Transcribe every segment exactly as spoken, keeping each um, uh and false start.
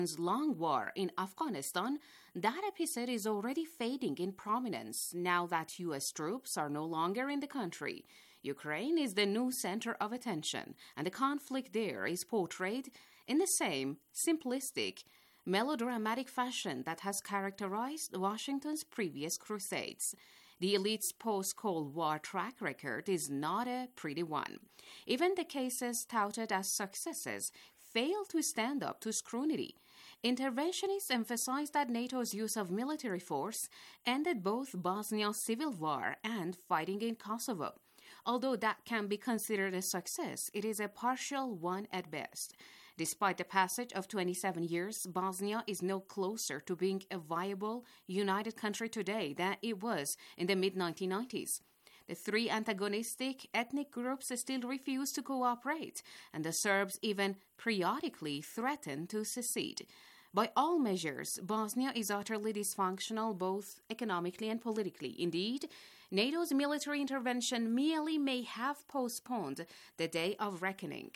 long war in Afghanistan, that episode is already fading in prominence now that U S troops are no longer in the country. Ukraine is the new center of attention, and the conflict there is portrayed in the same simplistic, melodramatic fashion that has characterized Washington's previous crusades. The elite's post-Cold War track record is not a pretty one. Even the cases touted as successes fail to stand up to scrutiny. Interventionists emphasize that NATO's use of military force ended both Bosnia's civil war and fighting in Kosovo. Although that can be considered a success, it is a partial one at best. Despite the passage of twenty-seven years, Bosnia is no closer to being a viable, united country today than it was in the mid nineteen nineties. The three antagonistic ethnic groups still refuse to cooperate, and the Serbs even periodically threaten to secede. By all measures, Bosnia is utterly dysfunctional both economically and politically. Indeed, NATO's military intervention merely may have postponed the day of reckoning.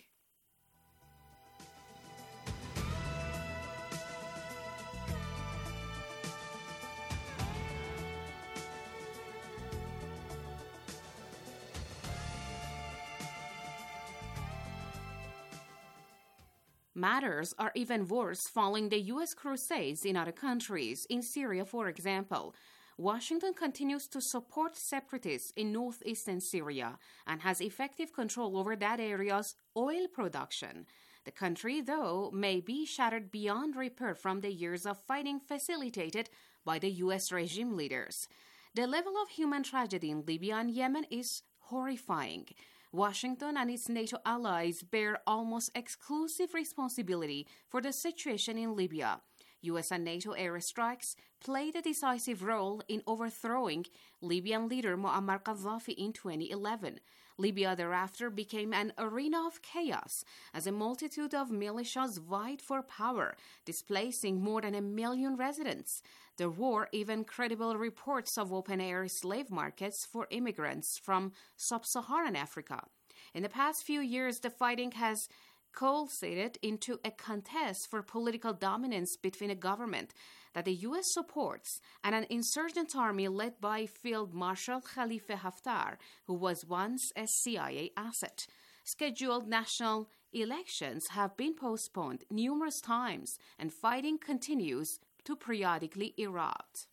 Matters are even worse following the U S crusades in other countries. In Syria, for example, Washington continues to support separatists in northeastern Syria and has effective control over that area's oil production. The country, though, may be shattered beyond repair from the years of fighting facilitated by the U S regime leaders. The level of human tragedy in Libya and Yemen is horrifying. Washington and its NATO allies bear almost exclusive responsibility for the situation in Libya. U S and NATO airstrikes played a decisive role in overthrowing Libyan leader Muammar Gaddafi in twenty eleven. Libya thereafter became an arena of chaos as a multitude of militias vied for power, displacing more than a million residents. There were even credible reports of open-air slave markets for immigrants from sub-Saharan Africa. In the past few years, the fighting has culminated into a contest for political dominance between a government that the U S supports and an insurgent army led by Field Marshal Khalifa Haftar, who was once a C I A asset. Scheduled national elections have been postponed numerous times, and fighting continues to periodically erupt.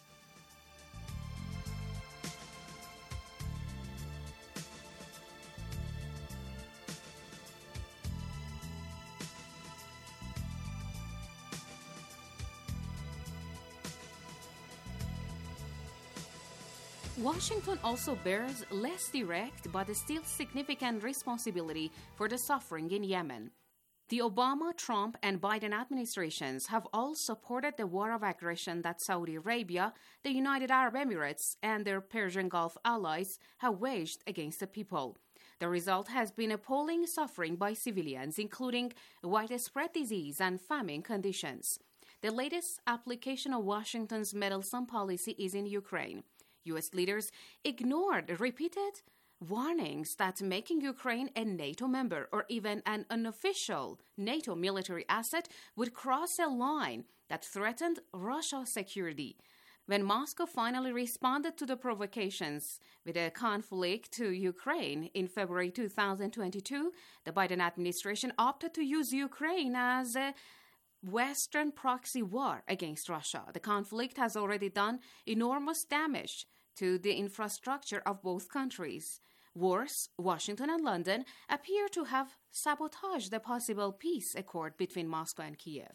Washington also bears less direct but still significant responsibility for the suffering in Yemen. The Obama, Trump, and Biden administrations have all supported the war of aggression that Saudi Arabia, the United Arab Emirates, and their Persian Gulf allies have waged against the people. The result has been appalling suffering by civilians, including widespread disease and famine conditions. The latest application of Washington's meddlesome policy is in Ukraine. U S leaders ignored repeated warnings that making Ukraine a NATO member or even an unofficial NATO military asset would cross a line that threatened Russia's security. When Moscow finally responded to the provocations with a conflict to Ukraine in February two thousand twenty-two, the Biden administration opted to use Ukraine as a Western proxy war against Russia. The conflict has already done enormous damage to the infrastructure of both countries. Worse, Washington and London appear to have sabotaged the possible peace accord between Moscow and Kiev.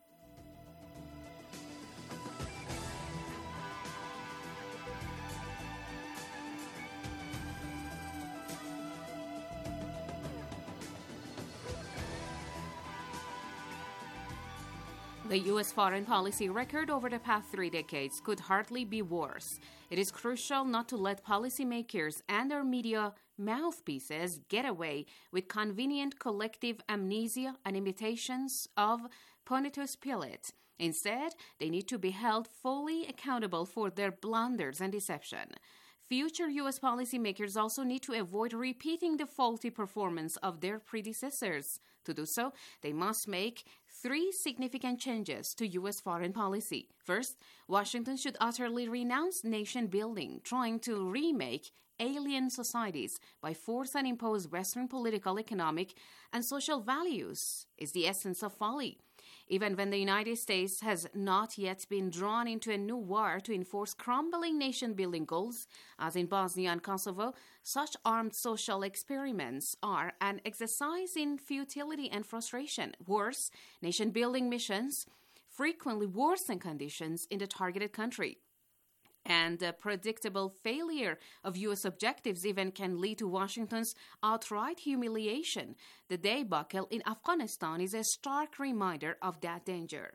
The U S foreign policy record over the past three decades could hardly be worse. It is crucial not to let policymakers and their media mouthpieces get away with convenient collective amnesia and imitations of Pontius Pilate. Instead, they need to be held fully accountable for their blunders and deception. Future U S policymakers also need to avoid repeating the faulty performance of their predecessors. To do so, they must make three significant changes to U S foreign policy. First, Washington should utterly renounce nation-building, trying to remake alien societies by force and impose Western political, economic, and social values is the essence of folly. Even when the United States has not yet been drawn into a new war to enforce crumbling nation-building goals, as in Bosnia and Kosovo, such armed social experiments are an exercise in futility and frustration. Worse, nation-building missions frequently worsen conditions in the targeted country. And the predictable failure of U S objectives even can lead to Washington's outright humiliation. The debacle in Afghanistan is a stark reminder of that danger.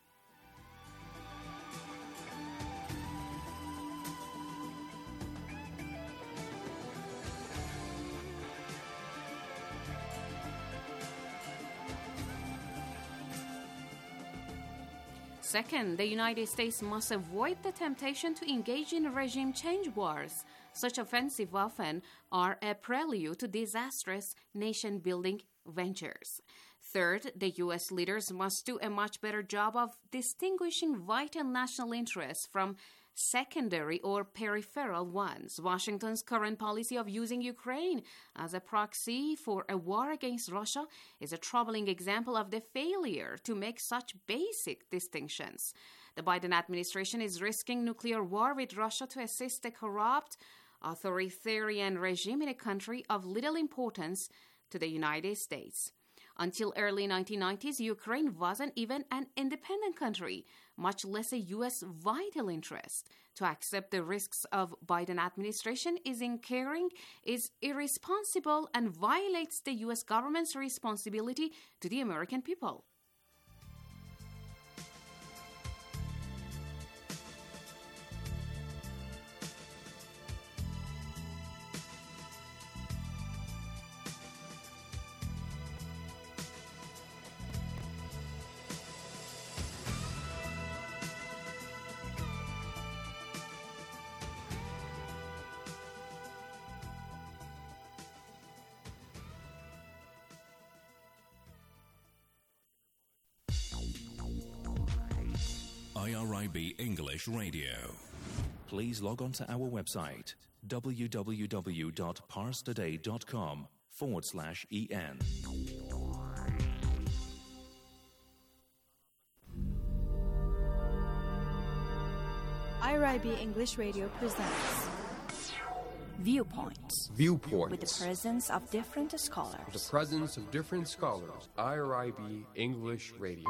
Second, the United States must avoid the temptation to engage in regime change wars. Such offensives often are a prelude to disastrous nation-building ventures. Third, the U S leaders must do a much better job of distinguishing vital national interests from secondary or peripheral ones. Washington's current policy of using Ukraine as a proxy for a war against Russia is a troubling example of the failure to make such basic distinctions. The Biden administration is risking nuclear war with Russia to assist a corrupt, authoritarian regime in a country of little importance to the United States. Until early nineteen nineties, Ukraine wasn't even an independent country, much less a U S vital interest. To accept the risks of Biden administration is incurring is irresponsible and violates the U S government's responsibility to the American people. I R I B English Radio. Please log on to our website, www.parstoday.com forward slash EN. I R I B English Radio presents Viewpoints. Viewpoints. With the presence of different scholars. The presence of different scholars. I R I B English Radio.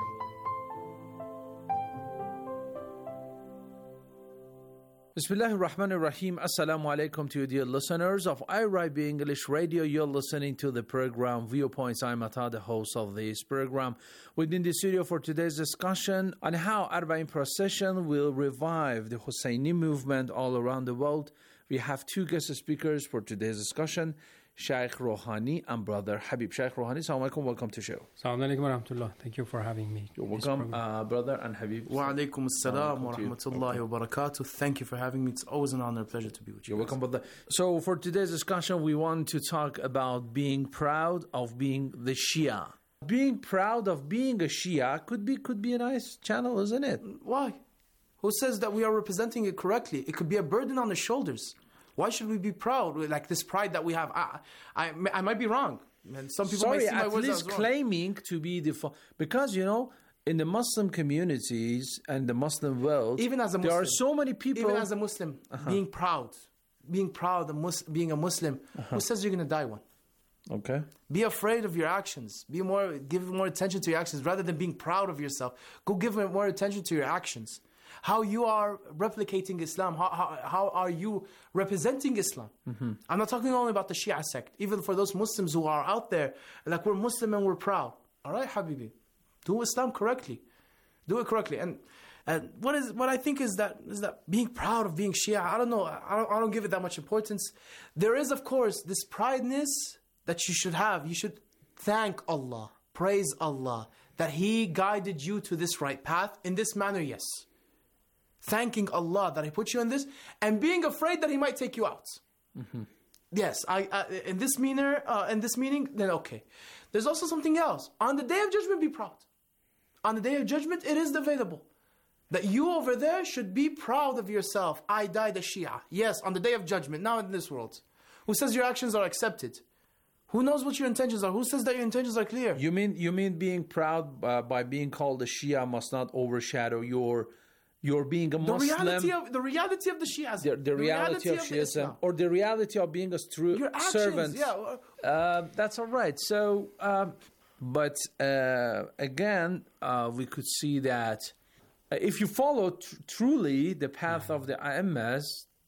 Bismillahir Rahmanir Rahim. Assalamu alaikum to you, dear listeners of I R I B English Radio. You're listening to the program Viewpoints. I'm Ata, the host of this program. Within the studio for today's discussion on how Arba'in procession will revive the Husseini movement all around the world, we have two guest speakers for today's discussion, Shaykh Rouhani and Brother Habib. Shaykh Rouhani, Assalamu alaikum, welcome to the show. Assalamu alaikum wa rahmatullah. Thank you for having me. You're welcome, uh, Brother and Habib. Wa alaikum assalam wa rahmatullahi wa barakatuh. Thank you for having me. It's always an honor and pleasure to be with you. You're welcome, Brother. So for today's discussion, we want to talk about being proud of being the Shia. Being proud of being a Shia could be could be a nice channel, isn't it? Why? Who says that we are representing it correctly? It could be a burden on the shoulders. Why should we be proud? Like this pride that we have. I, I, I might be wrong. And some people Sorry, might see my at words least as wrong. claiming to be the... Fo- because, you know, in the Muslim communities and the Muslim world, Even as a there are Muslim. so many people... Even as a Muslim, uh-huh. being proud, being proud of mus- being a Muslim, uh-huh. who says you're going to die one? Okay. Be afraid of your actions. Be more, give more attention to your actions rather than being proud of yourself. Go give more attention to your actions. How you are replicating Islam. How, how, how are you representing Islam? Mm-hmm. I'm not talking only about the Shia sect. Even for those Muslims who are out there, like we're Muslim and we're proud. All right, Habibi, do Islam correctly. Do it correctly. And and what is what I think is that is that being proud of being Shia. I don't know. I don't, I don't give it that much importance. There is, of course, this prideness that you should have. You should thank Allah, praise Allah that He guided you to this right path in this manner. Yes. thanking Allah that He put you in this, and being afraid that He might take you out. Mm-hmm. Yes, I, I in this meaning, uh, in this meaning, then okay. There's also something else. On the Day of Judgment, be proud. On the Day of Judgment, it is available that you over there should be proud of yourself. I died a Shia. Yes, on the Day of Judgment, now in this world. Who says your actions are accepted? Who knows what your intentions are? Who says that your intentions are clear? You mean you mean being proud uh, by being called a Shia must not overshadow your your being a Muslim? The reality of the reality of the Shias, the, the, the reality, reality of, of Shiism, or the reality of being a true your actions, servant. Yeah, uh, that's all right. So, um, but uh, again, uh, we could see that if you follow tr- truly the path yeah. of the A'immas,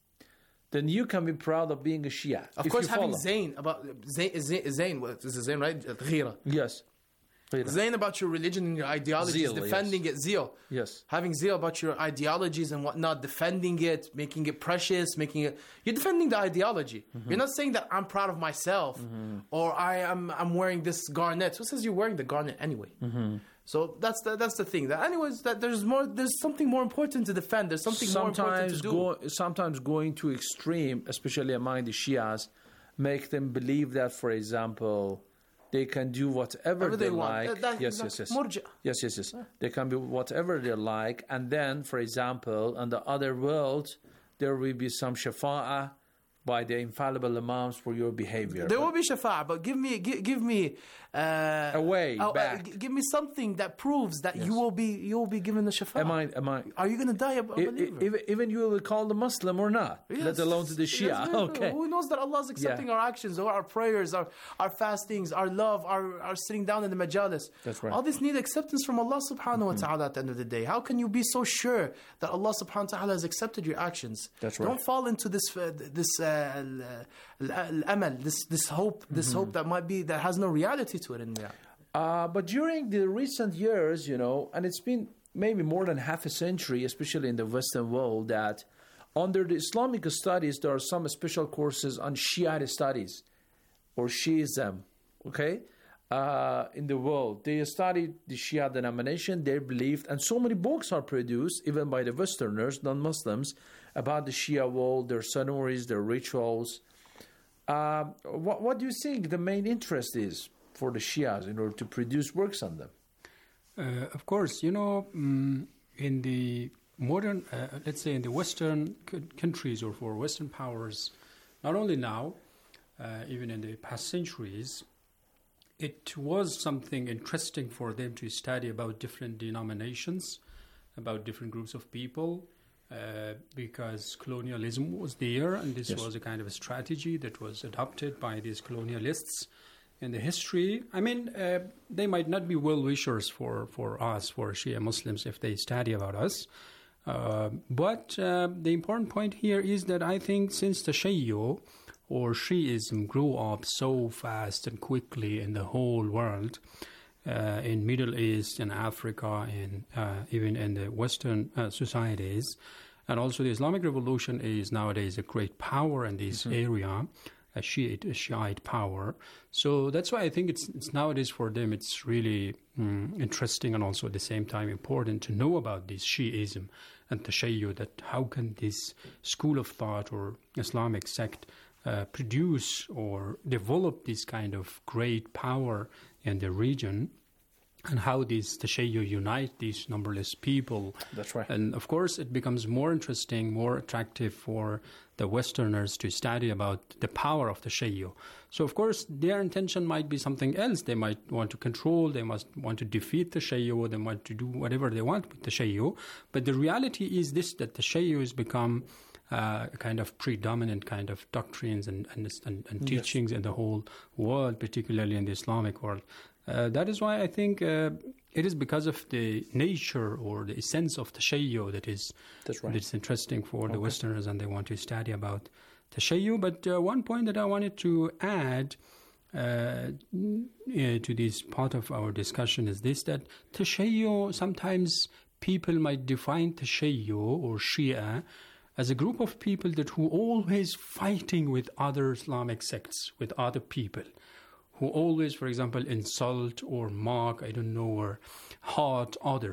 then you can be proud of being a Shia. Of if course, you having follow. Zayn about Zayn, Zayn, Zayn what is it, Zayn, right? Ghira. Yes. Zayn about your religion and your ideologies, zeal, defending yes. it, zeal. Yes. Having zeal about your ideologies and whatnot, defending it, making it precious, making it. You're defending the ideology. Mm-hmm. You're not saying that I'm proud of myself mm-hmm. or I am I'm wearing this garnet. Who says you're wearing the garnet anyway? Mm-hmm. So that's the that's the thing. That anyways, that there's more. There's something more important to defend. There's something sometimes more important to do. Go, sometimes going to extreme, especially among the Shias, make them believe that, for example, they can do whatever Whatever they, they want. like. That, yes, yes, yes, Murji. yes, yes, yes. They can be whatever they like, and then, for example, in the other world, there will be some shafa'ah by the infallible imams for your behavior. There will be shafa'ah, but give me, give, give me uh, a way uh, back. Uh, give me something that proves that yes. you will be, you will be given the shafa'ah. Am I? Am I? Are you going to die a believer? Even, even you will be called a Muslim or not, yes. let alone to the Shia. Yes, okay. Who knows that Allah is accepting yeah. our actions, or our prayers, our our fastings, our love, our, our sitting down in the majalis. That's right. All this need acceptance from Allah subhanahu mm-hmm. wa ta'ala at the end of the day. How can you be so sure that Allah subhanahu wa ta'ala has accepted your actions? That's right. Don't fall into this uh, this uh, al-amal, this this hope, this mm-hmm. hope that might be that has no reality to it in reality. Uh, but during the recent years, you know, and it's been maybe more than half a century, especially in the Western world, that under the Islamic studies, there are some special courses on Shiite studies or Shiism, okay, uh, in the world. They studied the Shia denomination, they believed, and so many books are produced, even by the Westerners, non-Muslims, about the Shia world, their stories, their rituals. Uh, what, what do you think the main interest is for the Shias in order to produce works on them? Uh, of course, you know, um, in the modern, uh, let's say in the Western c- countries or for Western powers, not only now, uh, even in the past centuries, it was something interesting for them to study about different denominations, about different groups of people, uh, because colonialism was there, and this yes. was a kind of a strategy that was adopted by these colonialists. In the history, I mean, uh, they might not be well-wishers for, for us, for Shia Muslims, if they study about us. Uh, but uh, the important point here is that I think since the Tashayyu or Shiism grew up so fast and quickly in the whole world, uh, in Middle East and Africa and uh, even in the Western uh, societies, and also the Islamic Revolution is nowadays a great power in this mm-hmm. area, a Shiite, a Shiite power. So that's why I think it's, it's nowadays for them it's really mm, interesting and also at the same time important to know about this Shiism and Tashayyu, that how can this school of thought or Islamic sect uh, produce or develop this kind of great power in the region, and how these Tashayyu unite these numberless people. That's right. And of course it becomes more interesting, more attractive for the Westerners to study about the power of the Tashayyu. So of course their intention might be something else. They might want to control, they must want to defeat the Tashayyu, they want to do whatever they want with the Tashayyu. But the reality is this, that the Tashayyu has become uh, a kind of predominant kind of doctrines and, and, and, and teachings yes. in the whole world, particularly in the Islamic world. Uh, that is why I think uh, it is because of the nature or the essence of Tashayyu that is That's right. that's interesting for okay. the Westerners, and they want to study about Tashayyu. But uh, one point that I wanted to add uh, to this part of our discussion is this, that Tashayyu, sometimes people might define Tashayyu or Shia as a group of people that who always fighting with other Islamic sects, with other people, who always, for example, insult or mock, I don't know, or hurt others.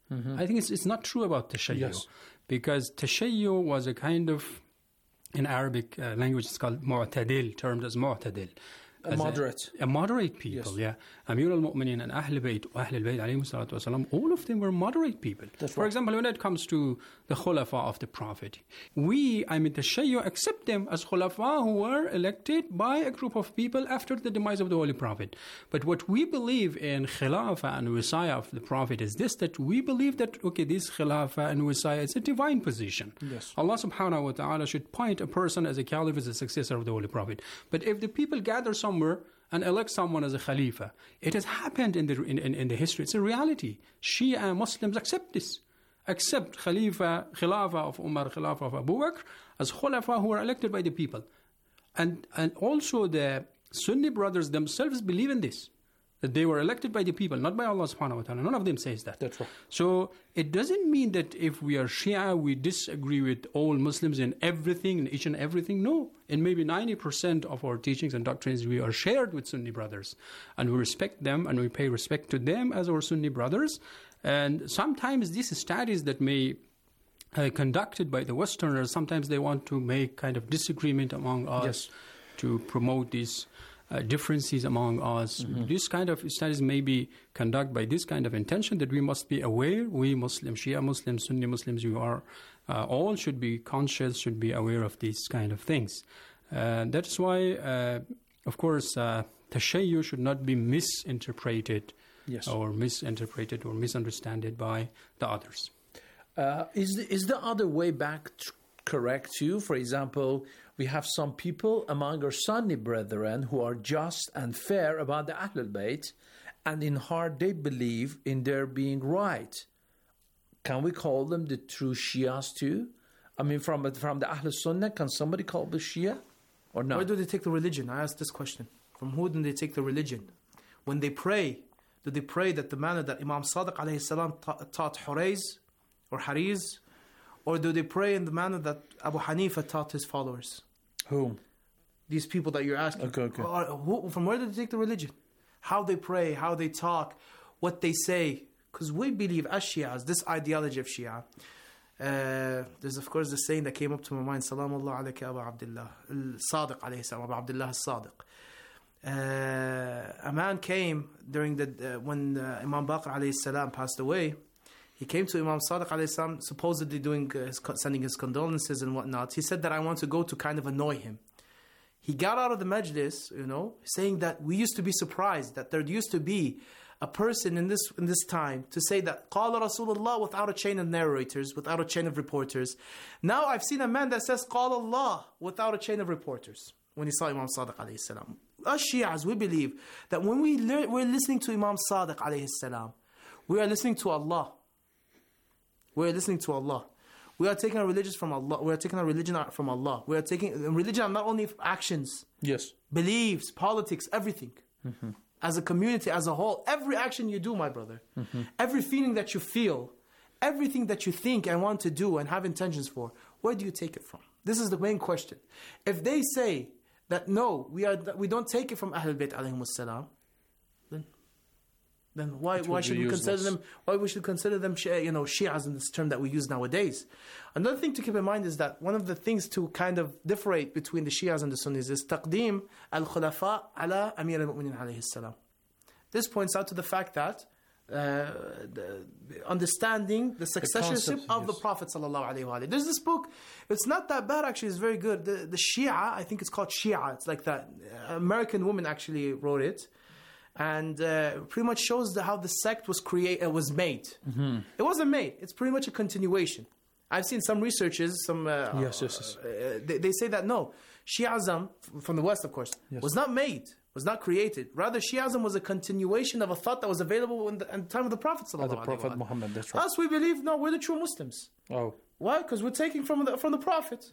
I think it's, it's not true about tashayyu. Yes. Because tashayyu was a kind of, in Arabic uh, language, it's called mu'tadil, termed as mu'tadil. A moderate. A, a moderate people, Yes. yeah. Amir al-Mu'minin and Ahl Bayt, Ahl al-Bayt, alayhi salatu wasalam, all of them were moderate people. That's For right. example, when it comes to the khulafa of the Prophet, we, I mean, tashayyu, accept them as khulafa who were elected by a group of people after the demise of the Holy Prophet. But what we believe in khilafah and wisaya of the Prophet is this, that we believe that, okay, this khilafah and wisaya is a divine position. Yes. Allah subhanahu wa ta'ala should point a person as a caliph, as a successor of the Holy Prophet. But if the people gather somewhere and elect someone as a khalifa, it has happened in the in, in, in the history. It's a reality. Shia Muslims accept this. Accept Khalifa, Khilafah of Umar, Khilafah of Abu Bakr as khulafa who are elected by the people. And, and also the Sunni brothers themselves believe in this, that they were elected by the people, not by Allah subhanahu wa ta'ala. None of them says that. That's right. So it doesn't mean that if we are Shia, we disagree with all Muslims in everything, in each and everything. No. In maybe ninety percent of our teachings and doctrines, we are shared with Sunni brothers. And we respect them and we pay respect to them as our Sunni brothers. And sometimes these studies that may uh, conducted by the Westerners, sometimes they want to make kind of disagreement among us Yes. to promote these Uh, differences among us. Mm-hmm. This kind of studies may be conducted by this kind of intention that we must be aware, we Muslims, Shia Muslims, Sunni Muslims, you are uh, all should be conscious, should be aware of these kind of things. Uh, that's why, uh, of course, uh, tashayyu should not be misinterpreted Yes. or misinterpreted or misunderstood by the others. Uh, is the, is the other way back t- correct too? For example, we have some people among our Sunni brethren who are just and fair about the Ahlul Bayt, and in heart they believe in their being right. Can we call them the true Shias too? I mean, from from the Ahlul Sunnah, can somebody call the Shia or not? Where do they take the religion? I asked this question. From who do they take the religion? When they pray, do they pray that the manner that Imam Sadiq alayhi salam ta- taught Hurayz or Hariz? Or do they pray in the manner that Abu Hanifa taught his followers? Whom? These people that you're asking. Okay, okay. Or who, from where do they take the religion? How they pray, how they talk, what they say. Because we believe as Shias, this ideology of Shia. Uh, there's of course the saying that came up to my mind, Salamullah alayka Abu Abdullah, Sadiq alayhi salam, Abu Abdullah al-Sadiq. Uh, a man came during the, uh, when uh, Imam Baqir alayhi salam passed away. He came to Imam Sadiq alayhi salam, supposedly doing uh, his, sending his condolences and whatnot. He said that I want to go to kind of annoy him. He got out of the majlis, you know, saying that we used to be surprised that there used to be a person in this in this time to say that Qala Rasulullah without a chain of narrators, without a chain of reporters. Now I've seen a man that says Qala Allah without a chain of reporters when he saw Imam Sadiq alayhi salam. Us Shias, we believe that when we learn, we're listening to Imam Sadiq alayhi salam, we are listening to Allah. We are listening to Allah. We are taking our religions from Allah. We are taking our religion from Allah. We are taking religion not only actions, Yes. beliefs, politics, everything. Mm-hmm. As a community, as a whole, every action you do, my brother, mm-hmm. every feeling that you feel, everything that you think and want to do and have intentions for, where do you take it from? This is the main question. If they say that no, we are we don't take it from Ahlul Bayt alayhimus salam, then then why why should we useless. consider them why we should consider them you know Shias in this term that we use nowadays? Another thing to keep in mind is that one of the things to kind of differentiate between the Shias and the Sunnis is taqdeem al-khulafa ala Amir al-Mu'minin alayhi salam. This points out to the fact that uh, the, the understanding the successorship the of yes. the Prophet sallallahu alaihi wasallam. There's this book. It's not that bad actually. It's very good. The, the Shia, I think it's called Shia. It's like that. American woman actually wrote it. And uh, pretty much shows the, how the sect was created, uh, was made. Mm-hmm. It wasn't made. It's pretty much a continuation. I've seen some researches, some uh, yes, yes, yes. Uh, they, they say that no, Shi'ism from the West, of course, yes. was not made, was not created. Rather, Shi'ism was a continuation of a thought that was available in the, in the time of the Prophet. Of the Prophet Muhammad. That's right. Us, we believe no, we're the true Muslims. Oh, why? Because we're taking from the from the Prophet.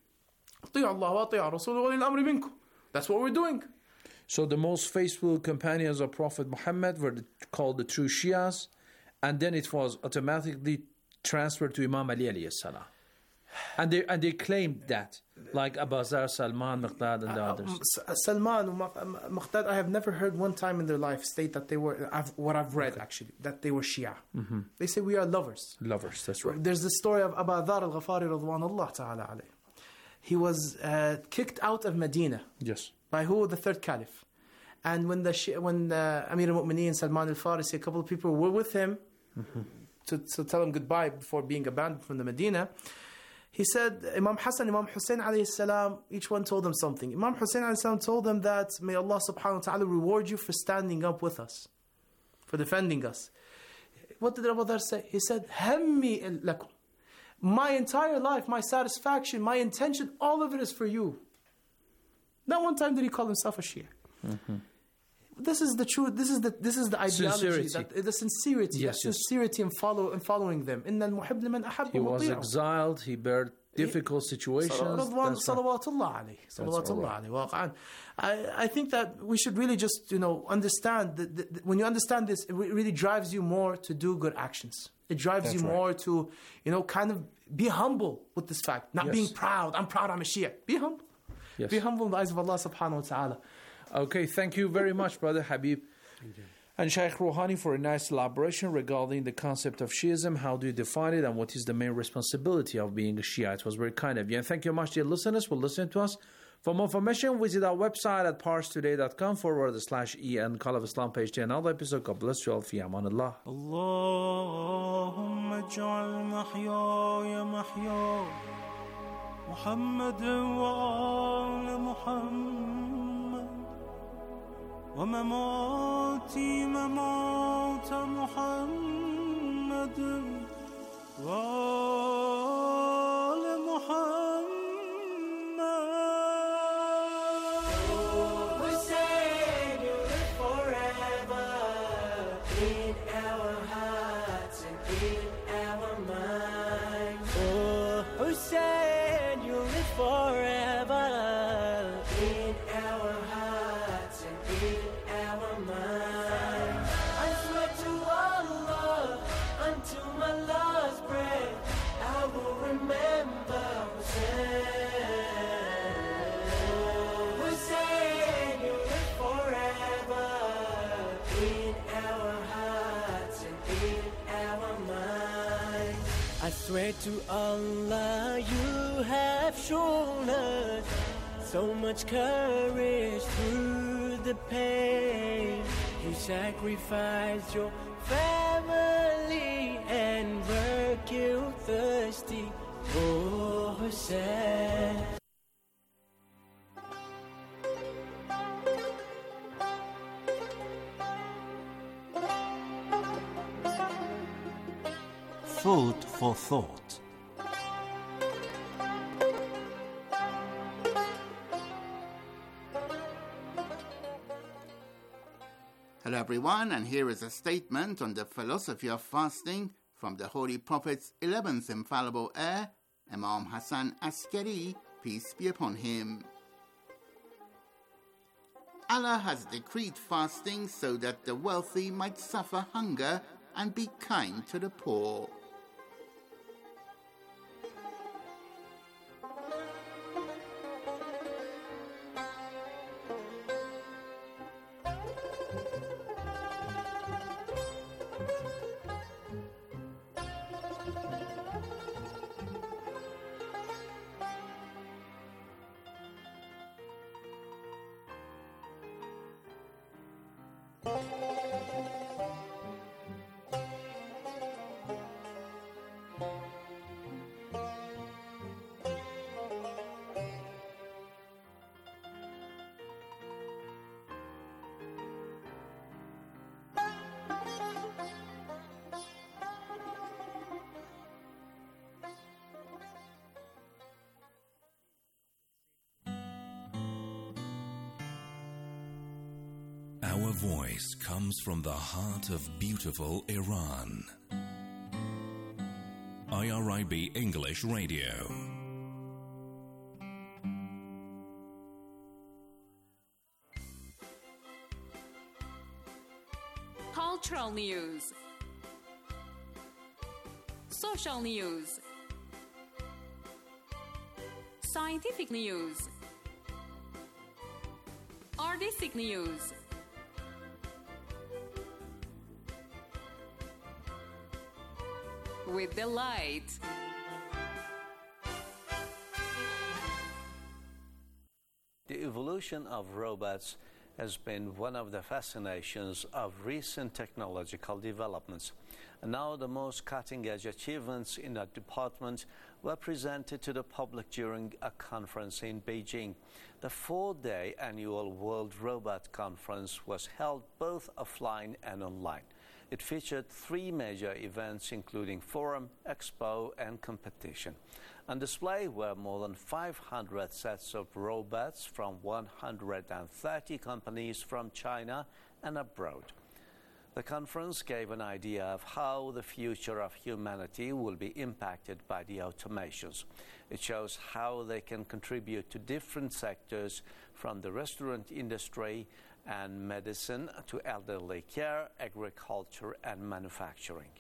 Mm-hmm. That's what we're doing. So the most faithful companions of Prophet Muhammad were called the true Shias, and then it was automatically transferred to Imam Ali alayhi salam. And they and they claimed that, like Abu Zar, Salman, Miqdad, and the Uh, others. S- Salman and Maq- Maqdad, I have never heard one time in their life state that they were, I've, what I've read actually, that they were Shia. Mm-hmm. They say we are lovers. Lovers, that's right. There's the story of Abu Dhar al-Ghafari radwanullah ta'ala alayh. He was uh, kicked out of Medina. Yes. By who? The third caliph. And when the Shi- when the Amir al-Mu'mineen Salman al-Farisi, a couple of people were with him mm-hmm. to, to tell him goodbye before being abandoned from the Medina, he said, Imam Hassan, Imam Hussein alayhi salam, each one told them something. Imam Hussein alayhi salam told them that, may Allah subhanahu wa ta'ala reward you for standing up with us, for defending us. What did Abu Dhar say? He said, Hammi lakum. My entire life, my satisfaction, my intention, all of it is for you. Not one time did he call himself a Shia. Mm-hmm. This is the truth. This is the this is the ideology, Sincerity. that, the sincerity, Yes, the yes. sincerity in follow in following them. إن المحب لمن أحب He was مطيعه. exiled. He bared difficult situations. رضوان That's right. صلوات الله عليه صلوات الله عليه واقعا. I I think that we should really just you know understand that, that, that when you understand this, it re- really drives you more to do good actions. It drives That's you right. more to you know kind of be humble with this fact, not Yes. being proud. I'm proud. I'm a Shia. Be humble. Yes. Be humble in the eyes of Allah subhanahu wa ta'ala. Okay, thank you very much, Brother Habib. And Shaykh Rouhani for a nice elaboration regarding the concept of Shiism. How do you define it and what is the main responsibility of being a Shia? It was very kind of you. And thank you much, dear listeners, for listening to us. For more information, visit our website at parstoday.com forward slash en Call of Islam page to another episode. God bless you all. Fi amanillah. اللهم اجعل محياي محيا محمد وآل محمد ومماتي ممات محمد وآل محمد Hussein, you live forever in our hearts and in our minds. Oh, Hussein, you live forever in our hearts and in our minds. I swear to Allah, until my last breath, I will remember Hussein. Hussein, you live forever in our hearts and in our minds. I swear to Allah, you have shown us so much courage through the pain. You sacrificed your family and work you thirsty for Hussein. Food for thought. Hello everyone, and here is a statement on the philosophy of fasting from the Holy Prophet's eleventh infallible heir, Imam Hassan Askari, peace be upon him. Allah has decreed fasting so that the wealthy might suffer hunger and be kind to the poor. Our voice comes from the heart of beautiful Iran. I R I B English Radio. Cultural news. Social news. Scientific news. Artistic news. With delight. The evolution of robots has been one of the fascinations of recent technological developments. And now the most cutting-edge achievements in that department were presented to the public during a conference in Beijing. The four-day annual World Robot Conference was held both offline and online. It featured three major events, including forum, expo, and competition. On display were more than five hundred sets of robots from one hundred thirty companies from China and abroad. The conference gave an idea of how the future of humanity will be impacted by the automations. It shows how they can contribute to different sectors, from the restaurant industry and medicine to elderly care, agriculture, and manufacturing.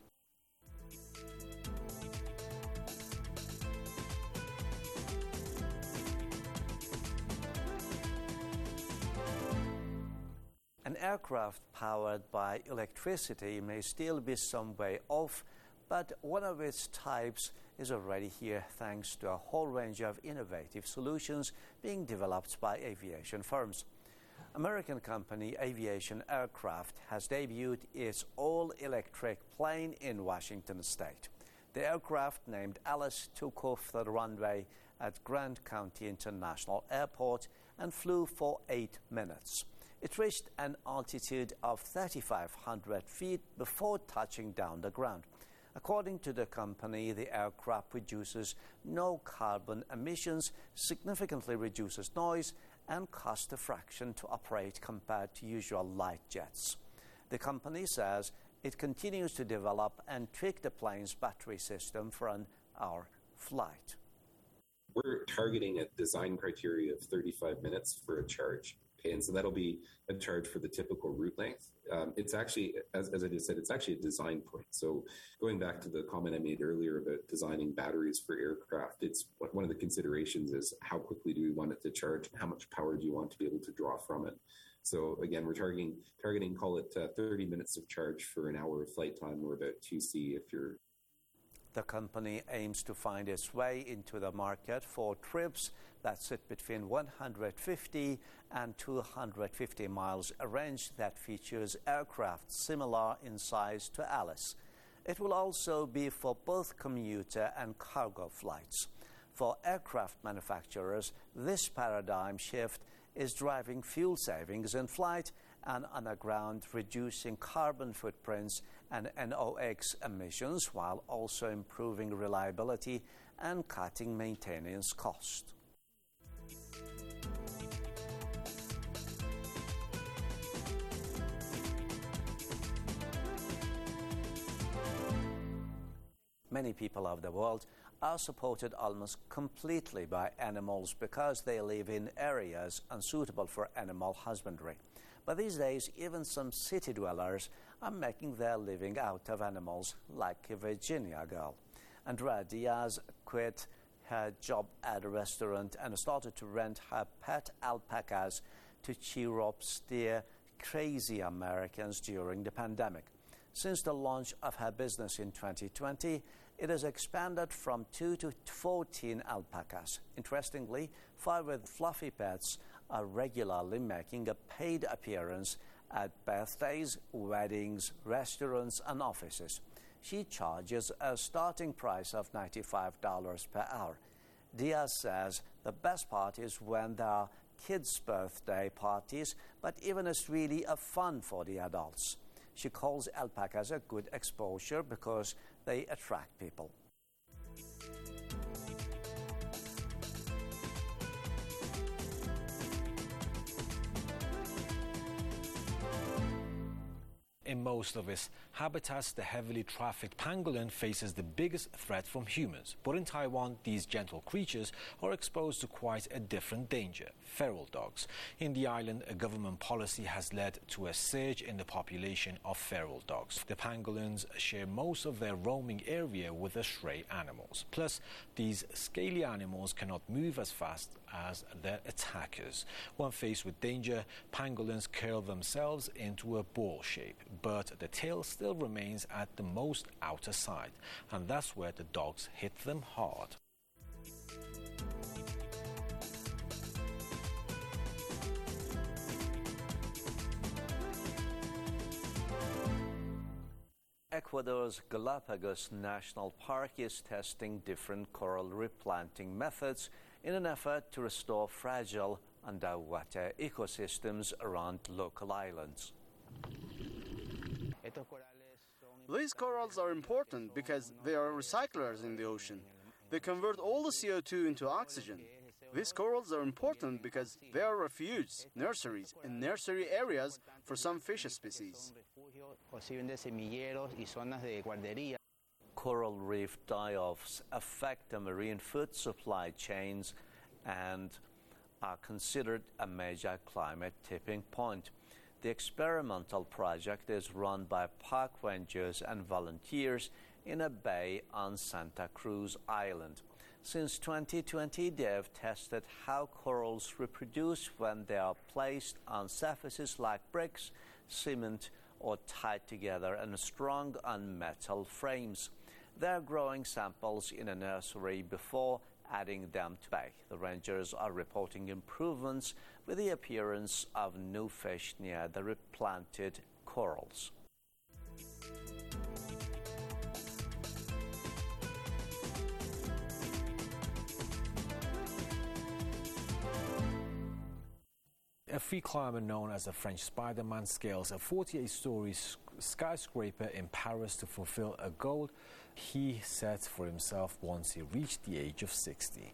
An aircraft powered by electricity may still be some way off, but one of its types is already here thanks to a whole range of innovative solutions being developed by aviation firms. American company Aviation Aircraft has debuted its all-electric plane in Washington state. The aircraft, named Alice, took off the runway at Grant County International Airport and flew for eight minutes. It reached an altitude of thirty-five hundred feet before touching down the ground. According to the company, the aircraft produces no carbon emissions, significantly reduces noise, and costs a fraction to operate compared to usual light jets. The company says it continues to develop and tweak the plane's battery system for an hour flight. We're targeting a design criteria of thirty-five minutes for a charge. Okay, and so that'll be a charge for the typical route length. Um, it's actually, as, as I just said, it's actually a design point. So going back to the comment I made earlier about designing batteries for aircraft, it's one of the considerations is how quickly do we want it to charge and how much power do you want to be able to draw from it. So again, we're targeting, targeting call it uh, thirty minutes of charge for an hour of flight time, or about two C if you're... The company aims to find its way into the market for trips that sit between one hundred fifty and two hundred fifty miles, a range that features aircraft similar in size to Alice. It will also be for both commuter and cargo flights. For aircraft manufacturers, this paradigm shift is driving fuel savings in flight and on the ground, reducing carbon footprints and N O X emissions, while also improving reliability and cutting maintenance costs. Many people of the world are supported almost completely by animals because they live in areas unsuitable for animal husbandry. But these days, even some city dwellers are making their living out of animals, like a Virginia girl. Andrea Diaz quit her job at a restaurant and started to rent her pet alpacas to cheer up steer crazy Americans during the pandemic. Since the launch of her business in twenty twenty, it has expanded from two to fourteen alpacas. Interestingly, five with fluffy pets are regularly making a paid appearance at birthdays, weddings, restaurants, and offices. She charges a starting price of ninety-five dollars per hour. Diaz says the best part is when there are kids' birthday parties, but even it's really a fun for the adults. She calls alpacas a good exposure because they attract people. In most of its habitats, the heavily trafficked pangolin faces the biggest threat from humans. But in Taiwan, these gentle creatures are exposed to quite a different danger: feral dogs. In the island, a government policy has led to a surge in the population of feral dogs. The pangolins share most of their roaming area with the stray animals. Plus, these scaly animals cannot move as fast as their attackers. When faced with danger, pangolins curl themselves into a ball shape, but the tail still remains at the most outer side, and that's where the dogs hit them hard. Ecuador's Galapagos National Park is testing different coral replanting methods in an effort to restore fragile underwater ecosystems around local islands. These corals are important because they are recyclers in the ocean. They convert all the C O two into oxygen. These corals are important because they are refuge, nurseries, and nursery areas for some fish species. Coral reef die-offs affect the marine food supply chains and are considered a major climate tipping point. The experimental project is run by park rangers and volunteers in a bay on Santa Cruz Island. Since twenty twenty, they have tested how corals reproduce when they are placed on surfaces like bricks, cement, or tied together in strong on metal frames. They are growing samples in a nursery before adding them to bay. The rangers are reporting improvements with the appearance of new fish near the replanted corals. A free climber known as the French Spider-Man scales a forty-eight story skyscraper in Paris to fulfill a goal he set for himself once he reached the age of sixty.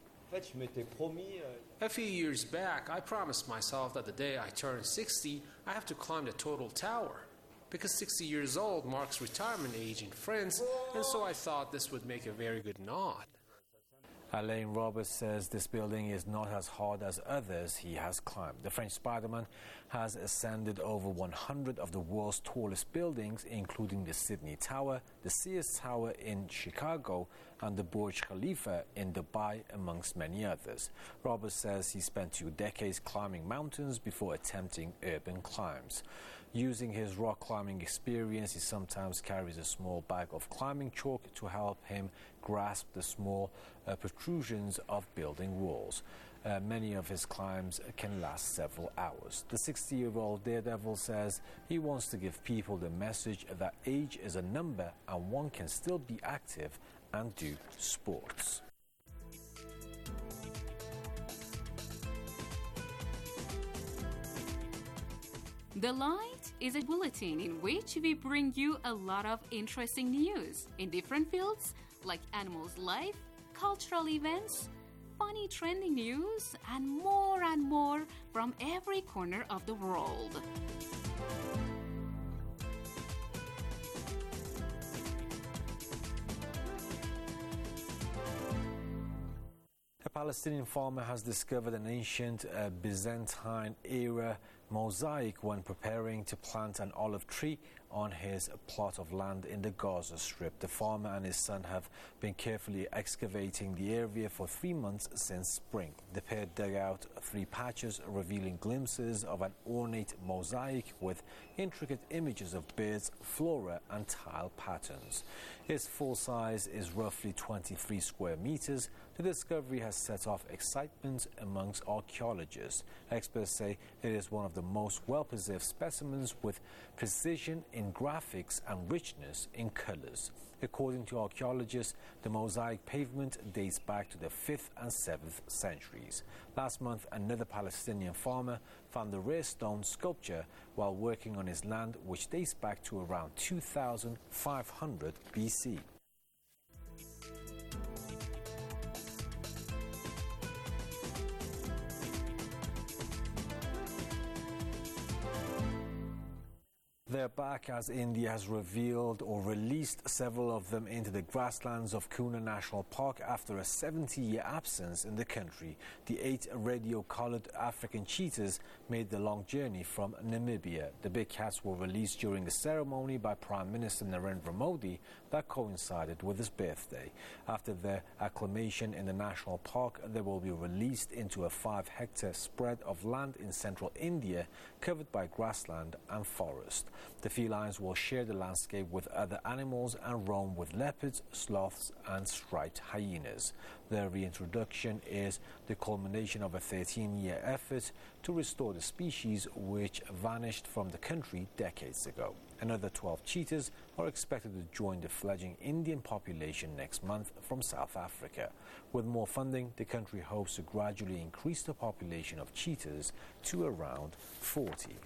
A few years back, I promised myself that the day I turn sixty, I have to climb the total tower. Because sixty years old marks retirement age in France, and so I thought this would make a very good nod. Alain Roberts says this building is not as hard as others he has climbed. The French Spider-Man has ascended over one hundred of the world's tallest buildings, including the Sydney Tower, the Sears Tower in Chicago, and the Burj Khalifa in Dubai, amongst many others. Roberts says he spent two decades climbing mountains before attempting urban climbs. Using his rock climbing experience, he sometimes carries a small bag of climbing chalk to help him grasp the small uh, protrusions of building walls. Uh, many of his climbs can last several hours. The sixty-year-old daredevil says he wants to give people the message that age is a number and one can still be active and do sports. The Light is a bulletin in which we bring you a lot of interesting news in different fields like animals' life, cultural events, funny trending news, and more and more from every corner of the world. A Palestinian farmer has discovered an ancient uh, Byzantine-era mosaic when preparing to plant an olive tree on his plot of land in the Gaza Strip. The farmer and his son have been carefully excavating the area for three months since spring. The pair dug out three patches, revealing glimpses of an ornate mosaic with intricate images of birds, flora, and tile patterns. Its full size is roughly twenty-three square meters. The discovery has set off excitement amongst archaeologists. Experts say it is one of the most well-preserved specimens with precision in graphics and richness in colors. According to archaeologists, the mosaic pavement dates back to the fifth and seventh centuries. Last month, another Palestinian farmer found the rare stone sculpture while working on his land, which dates back to around two thousand five hundred B C. They're back as India has revealed or released several of them into the grasslands of Kuna National Park after a seventy-year absence in the country. The eight radio-collared African cheetahs made the long journey from Namibia. The big cats were released during a ceremony by Prime Minister Narendra Modi that coincided with his birthday. After their acclimation in the national park, they will be released into a five-hectare spread of land in central India covered by grassland and forest. The felines will share the landscape with other animals and roam with leopards, sloths and striped hyenas. Their reintroduction is the culmination of a thirteen-year effort to restore the species which vanished from the country decades ago. Another twelve cheetahs are expected to join the fledgling Indian population next month from South Africa. With more funding, the country hopes to gradually increase the population of cheetahs to around forty.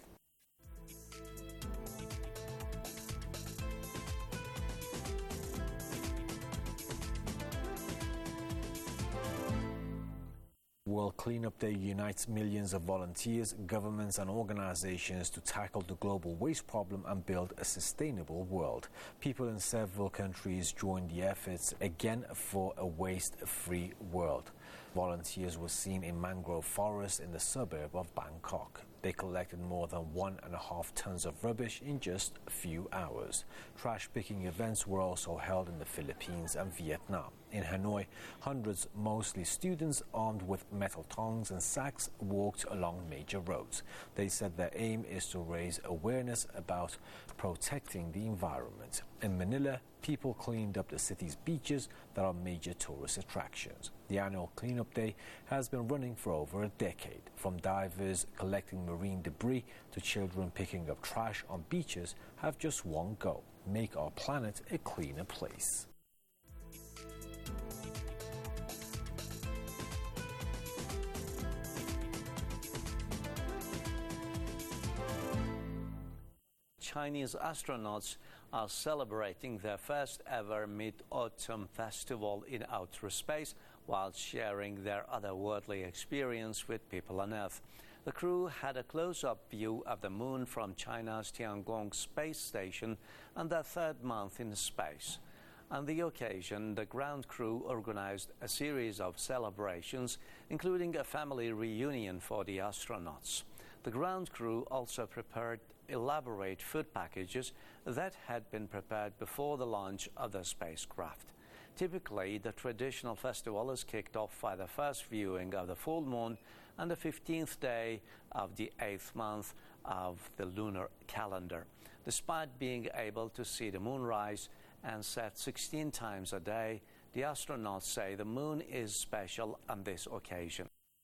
World Cleanup Day unites millions of volunteers, governments and organizations to tackle the global waste problem and build a sustainable world. People in several countries joined the efforts again for a waste-free world. Volunteers were seen in mangrove forests in the suburb of Bangkok. They collected more than one and a half tons of rubbish in just a few hours. Trash picking events were also held in the Philippines and Vietnam. In Hanoi, hundreds, mostly students armed with metal tongs and sacks, walked along major roads. They said their aim is to raise awareness about protecting the environment. In Manila, people cleaned up the city's beaches that are major tourist attractions. The annual Cleanup Day has been running for over a decade. From divers collecting marine debris to children picking up trash on beaches have just one goal: make our planet a cleaner place. Chinese astronauts are celebrating their first ever Mid-Autumn Festival in outer space while sharing their otherworldly experience with people on Earth. The crew had a close-up view of the moon from China's Tiangong space station and their third month in space. On the occasion, the ground crew organized a series of celebrations, including a family reunion for the astronauts. The ground crew also prepared elaborate food packages that had been prepared before the launch of the spacecraft. Typically, the traditional festival is kicked off by the first viewing of the full moon on the fifteenth day of the eighth month of the lunar calendar. Despite being able to see the moon rise and set sixteen times a day, the astronauts say the moon is special on this occasion.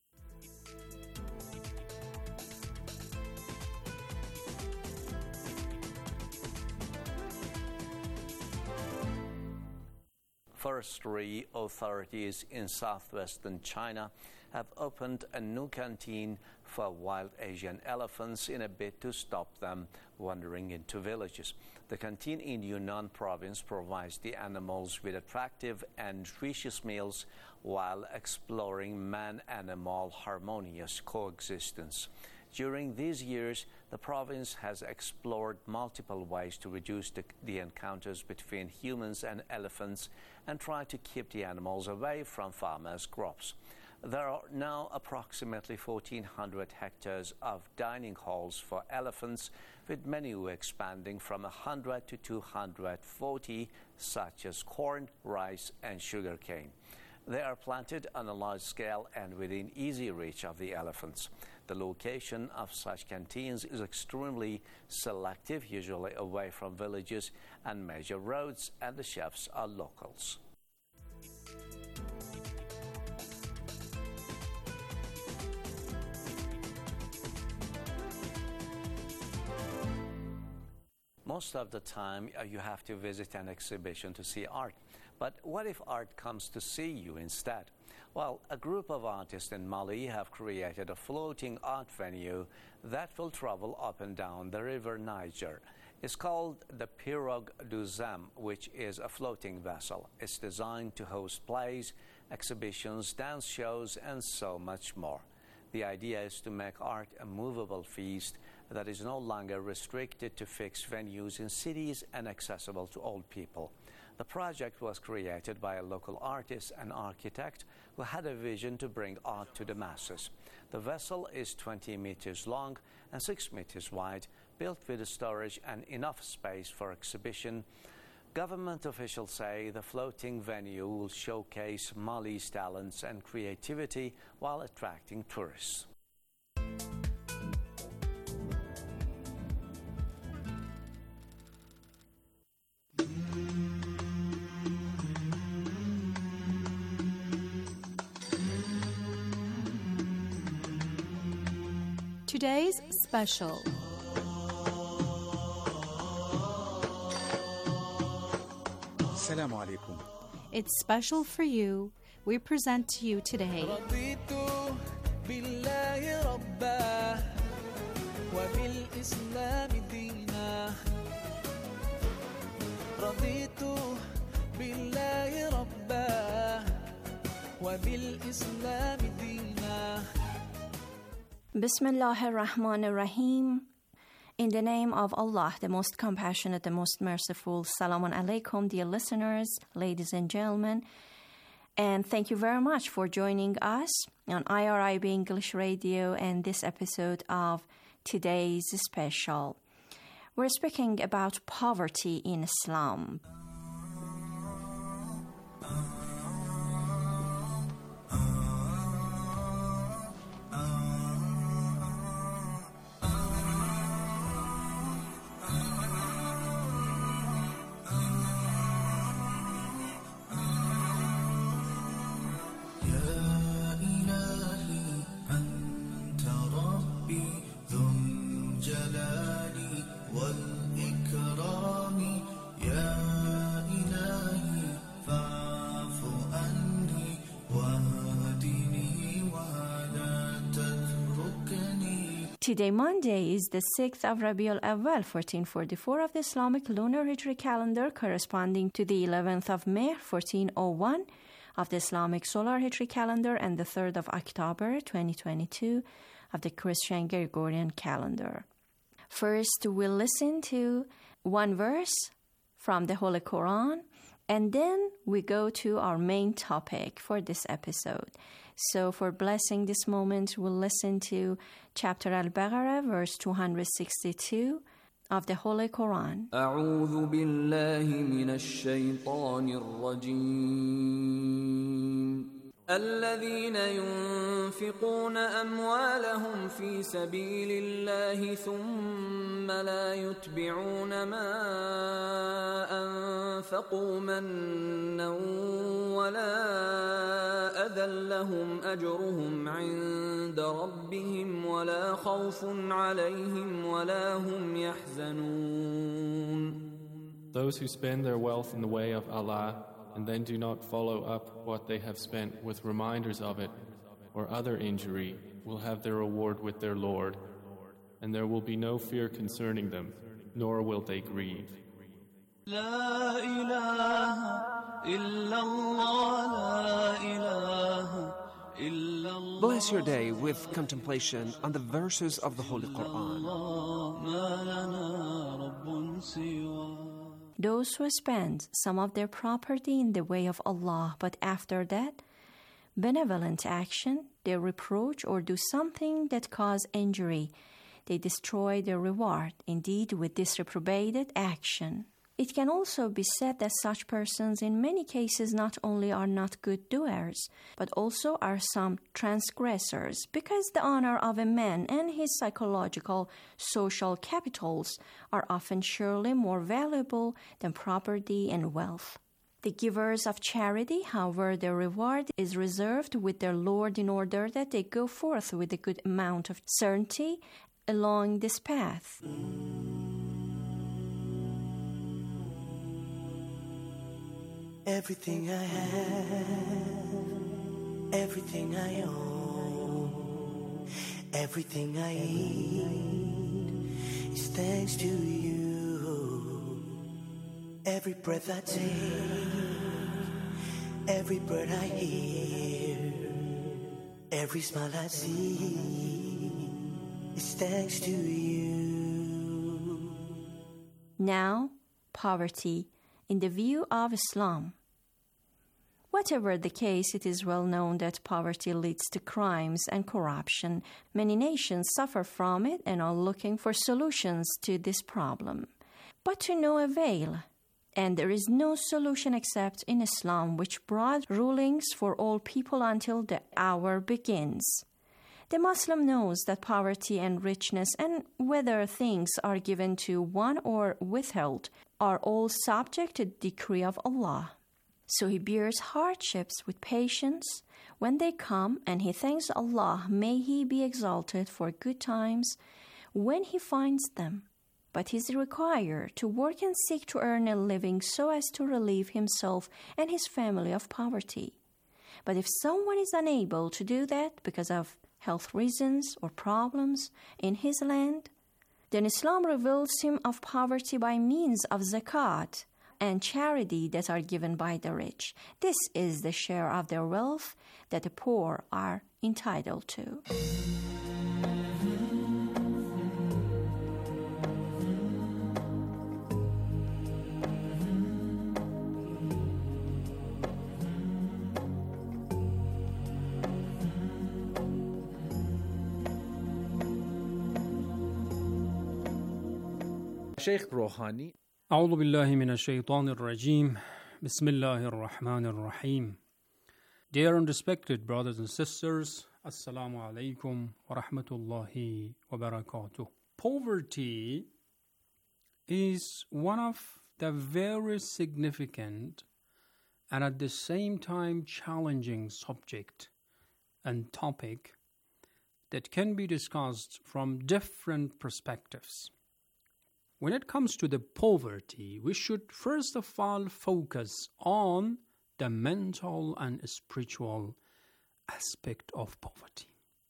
Forestry authorities in southwestern China have opened a new canteen for wild Asian elephants in a bid to stop them wandering into villages. The canteen in Yunnan province provides the animals with attractive and nutritious meals while exploring man-animal harmonious coexistence. During these years, the province has explored multiple ways to reduce the, the encounters between humans and elephants and try to keep the animals away from farmers' crops. There are now approximately fourteen hundred hectares of dining halls for elephants, with menu expanding from one hundred to two hundred forty, such as corn, rice, and sugarcane. They are planted on a large scale and within easy reach of the elephants. The location of such canteens is extremely selective, usually away from villages and major roads, and the chefs are locals. Most of the time, uh, you have to visit an exhibition to see art. But what if art comes to see you instead? Well, a group of artists in Mali have created a floating art venue that will travel up and down the river Niger. It's called the Pirogue du Zam, which is a floating vessel. It's designed to host plays, exhibitions, dance shows, and so much more. The idea is to make art a movable feast that is no longer restricted to fixed venues in cities and accessible to all people. The project was created by a local artist and architect who had a vision to bring art to the masses. The vessel is twenty meters long and six meters wide, built with storage and enough space for exhibition. Government officials say the floating venue will showcase Mali's talents and creativity while attracting tourists. Today's special. Assalamu alaikum. It's special for you. We present to you today. Bismillahir Rahmanir Rahim. In the name of Allah, the most compassionate, the most merciful. Salamun alaikum, dear listeners, ladies and gentlemen. And thank you very much for joining us on I R I B English Radio and this episode of today's special. We're speaking about poverty in Islam. Today, Monday, is the sixth of Rabiul Awwal, fourteen forty-four of the Islamic lunar Hijri calendar, corresponding to the eleventh of May, fourteen oh one of the Islamic solar Hijri calendar, and the third of October, twenty twenty-two of the Christian Gregorian calendar. First, we'll listen to one verse from the Holy Quran, and then we go to our main topic for this episode. So for blessing this moment, we'll listen to chapter Al-Baqarah, verse two hundred sixty-two of the Holy Quran. أعوذ بالله من الشيطان الرجيم الذين ينفقون أموالهم في سبيل الله ثم لا يتبعون ما أنفقوا منا ولا أذى لهم أجرهم عند ربهم ولا خوف عليهم ولا هم يحزنون. Those who spend their wealth in the way of Allah and then do not follow up what they have spent with reminders of it or other injury will have their reward with their Lord, and there will be no fear concerning them, nor will they grieve. La ilaha illallah, la ilaha illallah. Bless your day with contemplation on the verses of the Holy Quran. Those who spend some of their property in the way of Allah, but after that, benevolent action, they reproach or do something that cause injury, they destroy their reward, indeed with this reprobated action. It can also be said that such persons in many cases not only are not good doers, but also are some transgressors, because the honor of a man and his psychological, social capitals are often surely more valuable than property and wealth. The givers of charity, however, their reward is reserved with their Lord in order that they go forth with a good amount of certainty along this path. Everything I have, everything I own, everything I eat is thanks to you. Every breath I take, every bird I hear, every smile I see is thanks to you. Now, poverty in the view of Islam. Whatever the case, it is well known that poverty leads to crimes and corruption. Many nations suffer from it and are looking for solutions to this problem, but to no avail. And there is no solution except in Islam, which brought rulings for all people until the hour begins. The Muslim knows that poverty and richness, and whether things are given to one or withheld, are all subject to the decree of Allah. So he bears hardships with patience when they come, and he thanks Allah, may He be exalted, for good times when he finds them. But he is required to work and seek to earn a living so as to relieve himself and his family of poverty. But if someone is unable to do that because of health reasons or problems in his land, then Islam reveals him of poverty by means of zakat and charity that are given by the rich. This is the share of their wealth that the poor are entitled to. Sheikh Rouhani. أعوذ بالله من الشيطان الرجيم بسم الله الرحمن الرحيم. Dear and respected brothers and sisters, Assalamu alaikum wa rahmatullahi wa barakatuh. Poverty is one of the very significant and at the same time challenging subject and topic that can be discussed from different perspectives. When it comes to the poverty, we should first of all focus on the mental and spiritual aspect of poverty.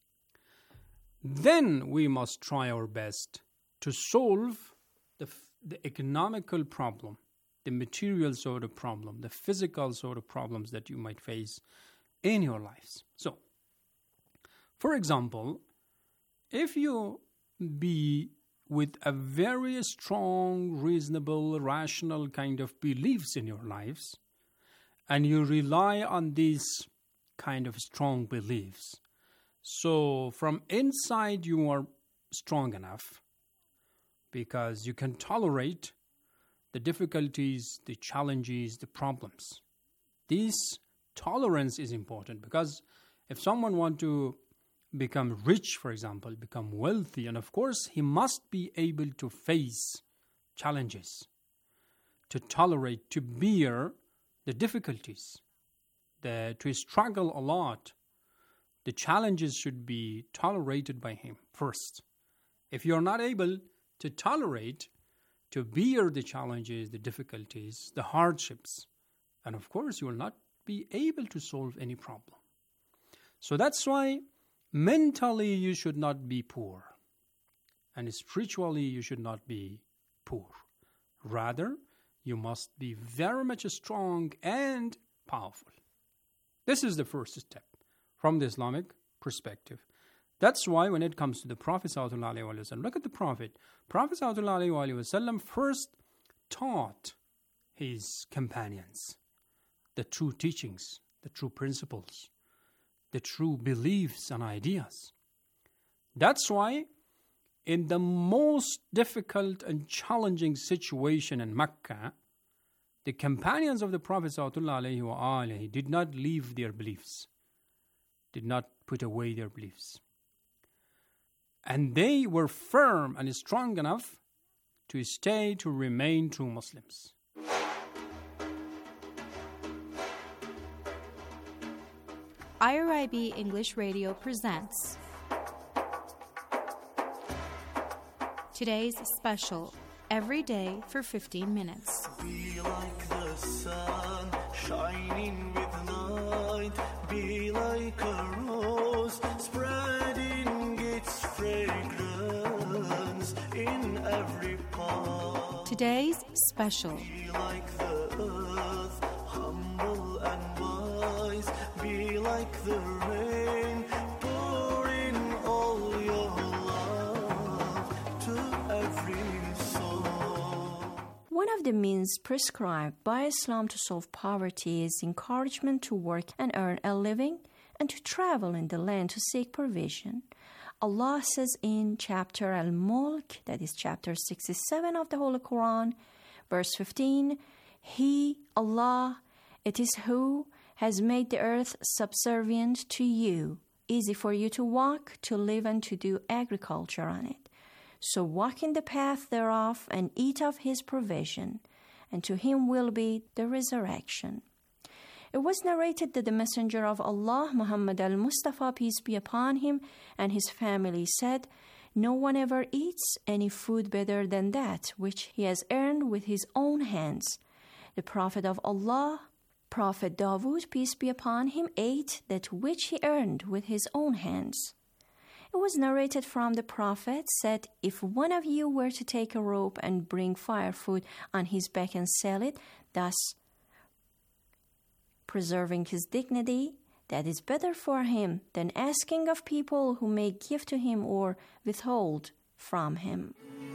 Then we must try our best to solve the, the economical problem, the material sort of problem, the physical sort of problems that you might face in your lives. So, for example, if you be with a very strong, reasonable, rational kind of beliefs in your lives, and you rely on these kind of strong beliefs, so from inside you are strong enough because you can tolerate the difficulties, the challenges, the problems. This tolerance is important because if someone wants to become rich, for example, become wealthy, and of course he must be able to face challenges, to tolerate, to bear the difficulties, the, to struggle a lot. The challenges should be tolerated by him first. If you're not able to tolerate, to bear the challenges, the difficulties, the hardships, and of course you will not be able to solve any problem. So that's why mentally, you should not be poor, and spiritually, you should not be poor. Rather, you must be very much strong and powerful. This is the first step from the Islamic perspective. That's why when it comes to the Prophet ﷺ, look at the Prophet. Prophet ﷺ first taught his companions the true teachings, the true principles, the true beliefs and ideas. That's why in the most difficult and challenging situation in Mecca, the companions of the Prophet ﷺ did not leave their beliefs, did not put away their beliefs. And they were firm and strong enough to stay, to remain true Muslims. I R I B English Radio presents today's special, Every Day for fifteen minutes. Be like the sun, shining with light. Be like a rose, spreading its fragrance in every part. Today's special. Be like the earth, humble and wise. Be like the rain, pouring all your life. the means prescribed by Islam to solve poverty is encouragement to work and earn a living and to travel in the land to seek provision. Allah says in chapter Al-Mulk, that is chapter sixty-seven of the Holy Quran, verse fifteen, He, Allah, it is who has made the earth subservient to you, easy for you to walk, to live, and to do agriculture on it. So walk in the path thereof and eat of his provision, and to him will be the resurrection. It was narrated that the Messenger of Allah, Muhammad al-Mustafa, peace be upon him, and his family said, no one ever eats any food better than that which he has earned with his own hands. The Prophet of Allah, Prophet Dawood, peace be upon him, ate that which he earned with his own hands. It was narrated from the Prophet, said, if one of you were to take a rope and bring fire food on his back and sell it, thus preserving his dignity, that is better for him than asking of people who may give to him or withhold from him.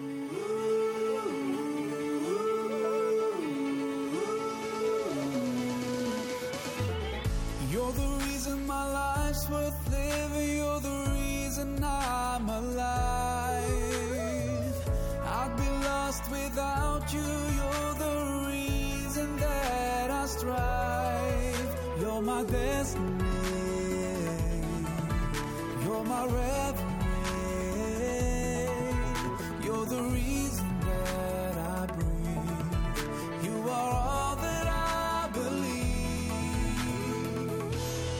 You're the reason my life's worth living. You're the reason I'm alive. I'd be lost without you. You're the reason that I strive. You're my destiny. You're my reverie. You're the reason that I breathe. You are all that I believe.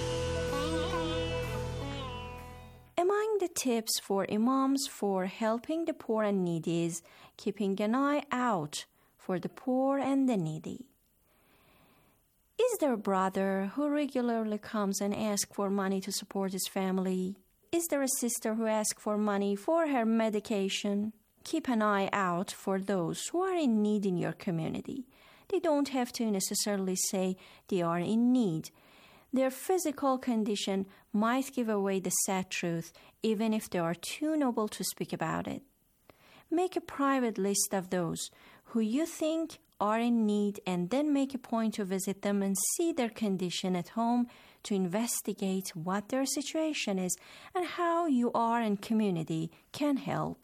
Among the tips for imams for helping the poor and needy is keeping an eye out for the poor and the needy. Is there a brother who regularly comes and asks for money to support his family? Is there a sister who asks for money for her medication? Keep an eye out for those who are in need in your community. They don't have to necessarily say they are in need. Their physical condition might give away the sad truth, even if they are too noble to speak about it. Make a private list of those who you think are in need and then make a point to visit them and see their condition at home to investigate what their situation is and how you are and community can help.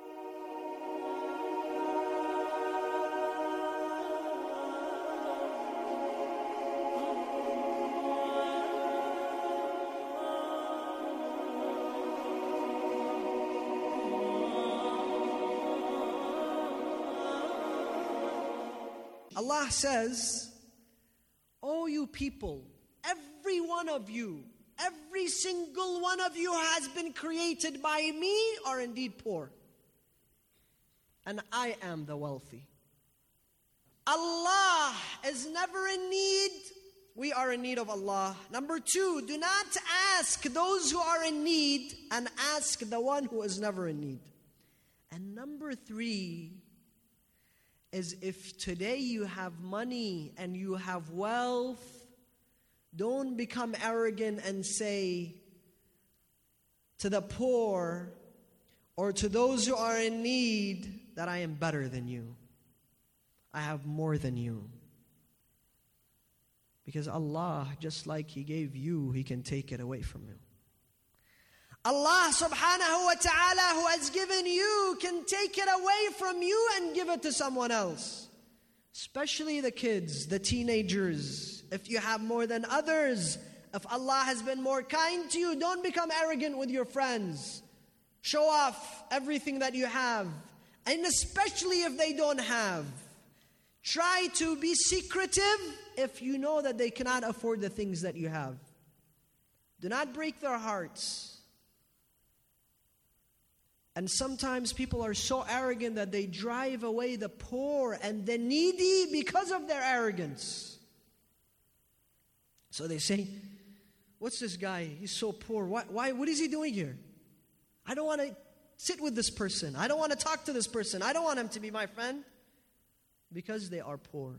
Allah says, O you people, every one of you, every single one of you has been created by me are indeed poor. And I am the wealthy. Allah is never in need. We are in need of Allah. Number two, do not ask those who are in need and ask the one who is never in need. And number three, is if today you have money and you have wealth, don't become arrogant and say to the poor or to those who are in need that I am better than you. I have more than you. Because Allah, just like He gave you, He can take it away from you. Allah subhanahu wa ta'ala, who has given you, can take it away from you and give it to someone else. Especially the kids, the teenagers. If you have more than others, if Allah has been more kind to you, don't become arrogant with your friends. Show off everything that you have. And especially if they don't have. Try to be secretive if you know that they cannot afford the things that you have. Do not break their hearts. And sometimes people are so arrogant that they drive away the poor and the needy because of their arrogance. So they say, what's this guy? He's so poor. Why, why, what is he doing here? I don't want to sit with this person. I don't want to talk to this person. I don't want him to be my friend. Because they are poor.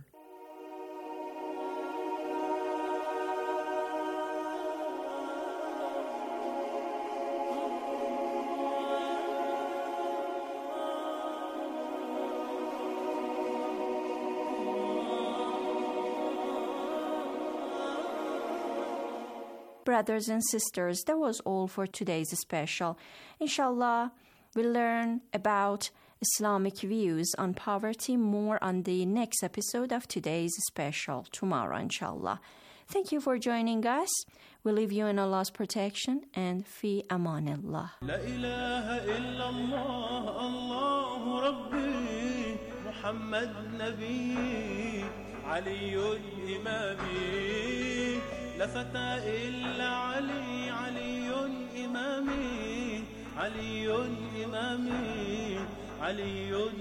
brothers and sisters, that was all for today's special. Inshallah, we'll learn about Islamic views on poverty more on the next episode of today's special tomorrow, inshallah. Thank you for joining us. We leave you in Allah's protection and fi amanillah. La ilaha illallah, Allahu Rabbi, Muhammad Nabi, Aliyun Imami, La fata illa Ali, Aliyun Imami, Aliyun Imami, Aliyun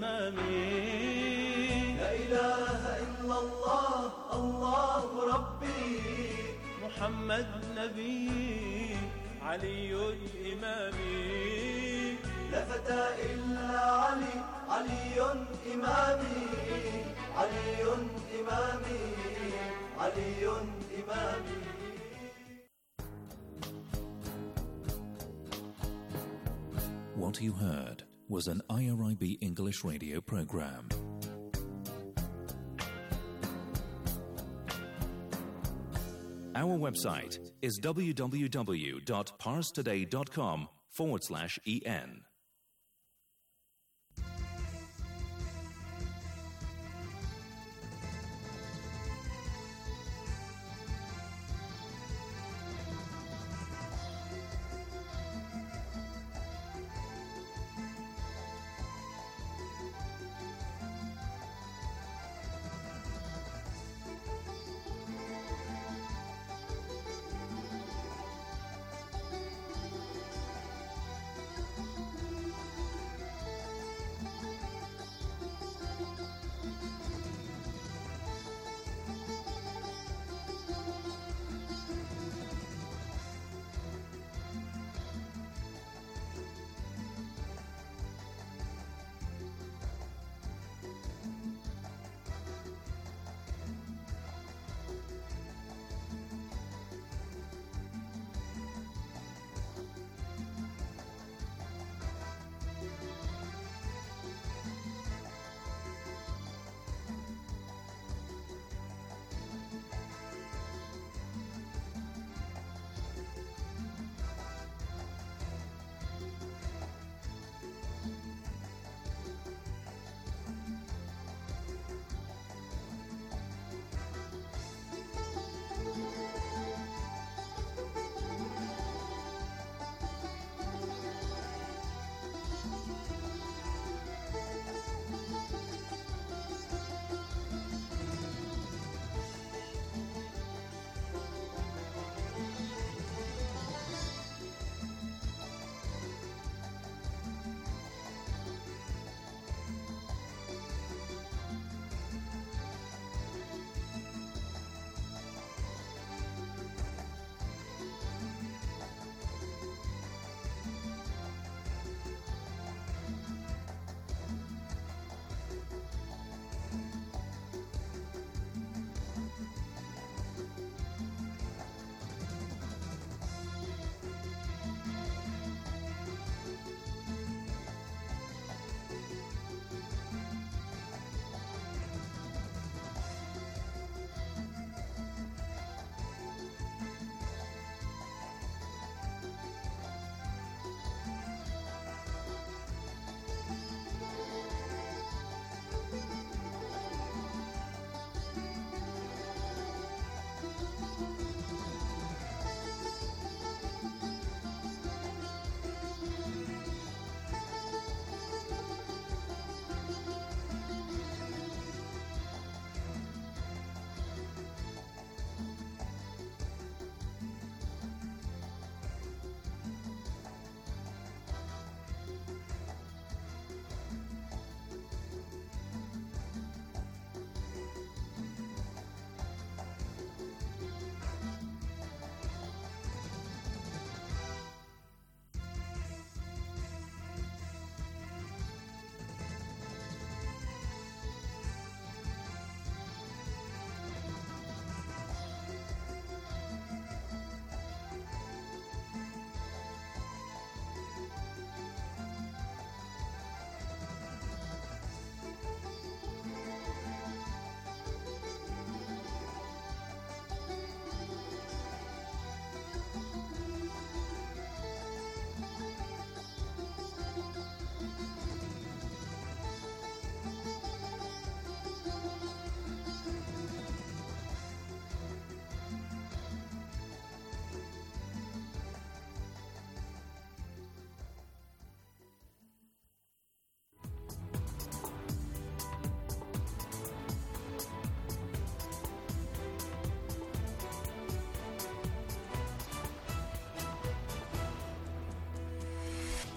Imami. La ilaha illallah, Allahu Rabbi, Muhammad Nabi, Aliyun Imami. La fata illa Ali, Aliyun Imami, Aliyun Imami, Aliyun Imami. What you heard was an I R I B English radio program. Our website is www.parstoday.com forward slash en.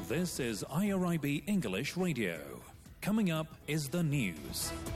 This is I R I B English Radio. Coming up is the news.